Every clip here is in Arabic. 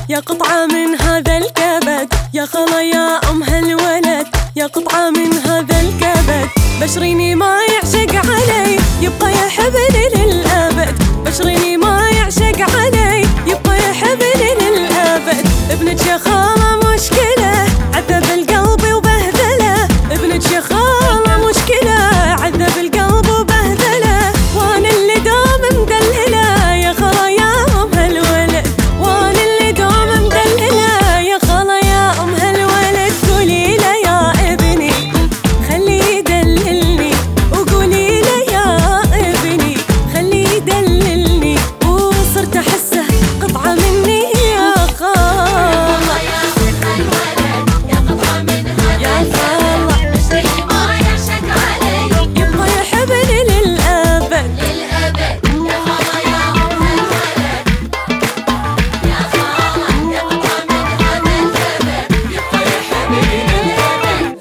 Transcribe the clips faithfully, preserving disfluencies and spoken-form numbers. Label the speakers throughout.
Speaker 1: يا قطعة من هذا الكبد، يا خلا يا أم هالولد، يا قطعة من هذا الكبد. بشريني ما يعشق علي يبقى يحبني للأبد، بشريني ما يعشق علي يبقى يحبني للأبد. ابنك يا خالة مشكلة عذب القلب وبهدله، ابنك يا خالة مشكلة عذب القلب وبهدله، وانا اللي دوم مدلله يا خلا يا أم هالولد، وانا اللي دوم مدلله يا خلا يا أم هالولد. قولي له يا ابني خليه يدللني، وقولي له يا ابني خليه يدللني، وصرت احسه قطعة مني يا خالة. يا قطعة من هذا الكبد، بشريني ما يعشق علي يبقى يحبني للأبد للأبد. يا خالة يا أم هالولد، يا خالة يا قطعة من هذا الكبد، يبقى يحبني للأبد.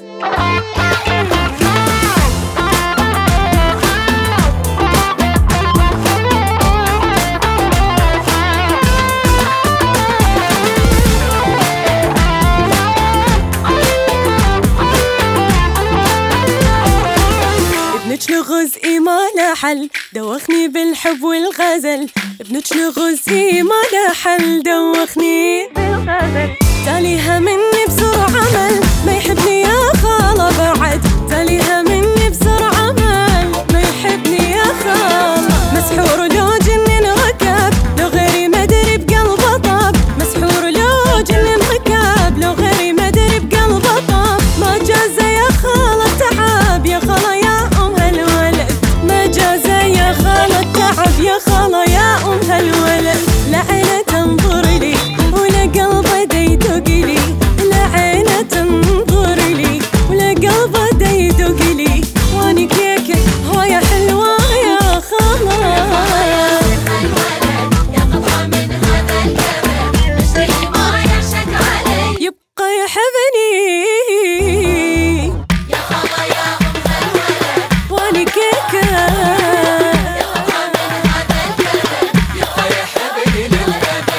Speaker 1: ابنك لغزئي ما له حل دوخني بالحب والغزل، ابنك لغزئي ما له حل دوخني بالغزل. تاليها مني بسرعة عمل ما يحبني يا خالة بعد، تاليها مني بسرعة عمل ما يحبني يا خالة. مسحور لو جنن ركب لو غيري ما ادري بقلبه طاب، مسحور لو جنن ركب لو غيري ما ادري بقلبه طاب. ما جاز يا خالة التعب يا خالة يا أم هالولد، ما جاز يا خالة التعب يا خالة يا أم هالولد. لا عينه تنظر لي ولا قلبه ديدق لي، لا عينه تنظر لي ولا قلبه ديدق لي، واني كيكه هواية حلوة يا خالة. يا قطعة من هذا الكبد، بشريني ما يعشق علي يبقى يحبني يا خالة يا أم هالولد، واني كيكه يا قطعة من هذا الكبد، يبقى يحبني للأبد.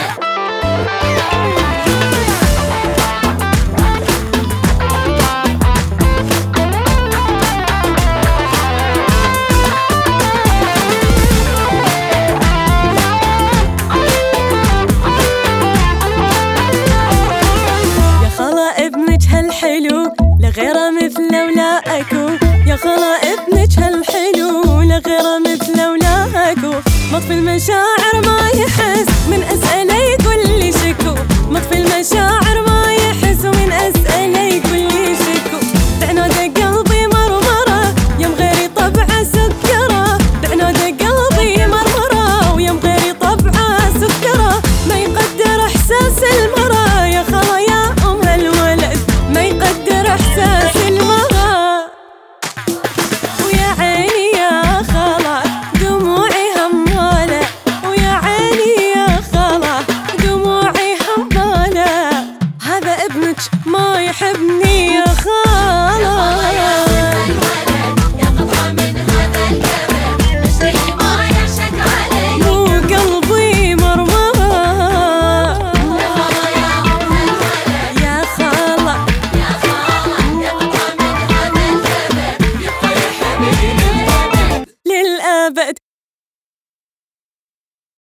Speaker 1: يا خلا ابنك هالحلو لغيره مثله ولا اكو، يا خلا ابنك هالحلو لغيره مثله ولا اكو. مطفي المشاعر ما يحس من اسأله يقول لي شكو، مطفي المشاعر